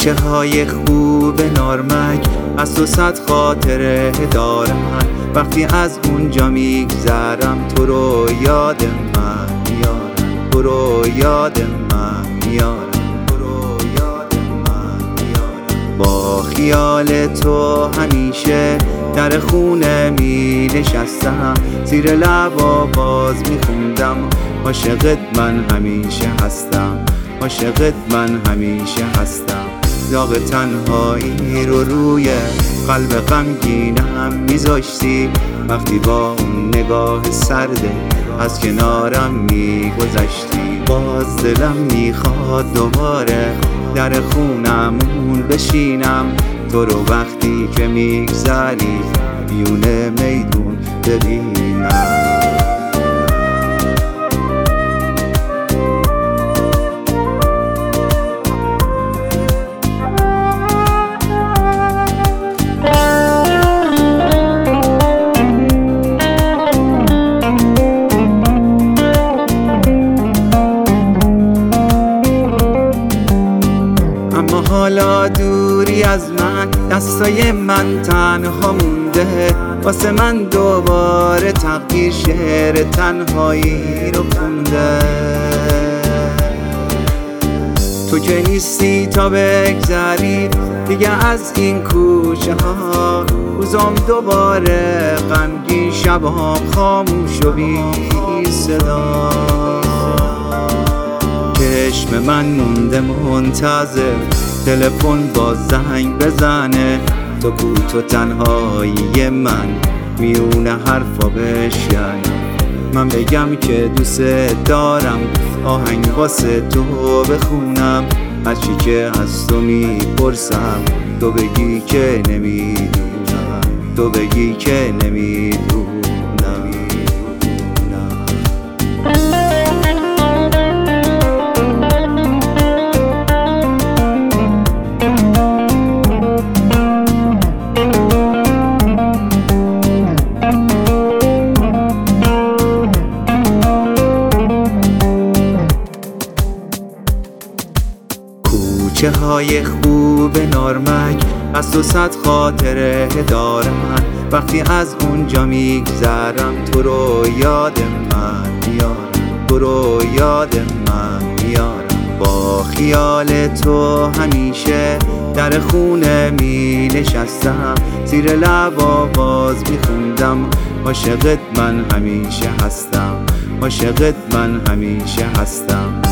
کوچه های خوب نارمک از 200 خاطره دارم. وقتی از اونجا میگذرم تو رو یاد من میارم، تو رو یاد من میارم، تو رو یاد من میارم. با خیال تو همیشه در خونه می نشستم، زیر لب آواز میخوندم عاشقت من همیشه هستم، عاشقت من همیشه هستم. داغ تنهایی رو روی قلب غمگینم میذاشتی وقتی با اون نگاه سرده از کنارم میگذشتی. باز دلم میخواد دوباره در خونمون بشینم، تو رو وقتی که میگذری میونه میدون ببینم. حالا دوری از من، دستای من تنها مونده، واسه من دوباره تقدیر شعر تنهایی رو خونده. تو که نیستی تا بگذری دیگه از این کوچه ها، روزام دوباره غمگین، شبام خاموش و بی صدا. چشم من مونده منتظر تلفن با زنگ بزنه، تو کو تو تنهایی من میونه حرفا بشین. من بگم که دوست دارم، آهنگ واسه تو بخونم، هرچی که از تو میپرسم تو بگی که نمیدونم، تو بگی که نمیدونم. کوچه های خوب نارمک از 200 خاطره دارم. وقتی از اونجا میگذرم تو رو یاد من میارم، تو رو یاد من میارم. با خیال تو همیشه در خونه می نشستم، زیر لب آواز میخوندم عاشقت من همیشه هستم، عاشقت من همیشه هستم.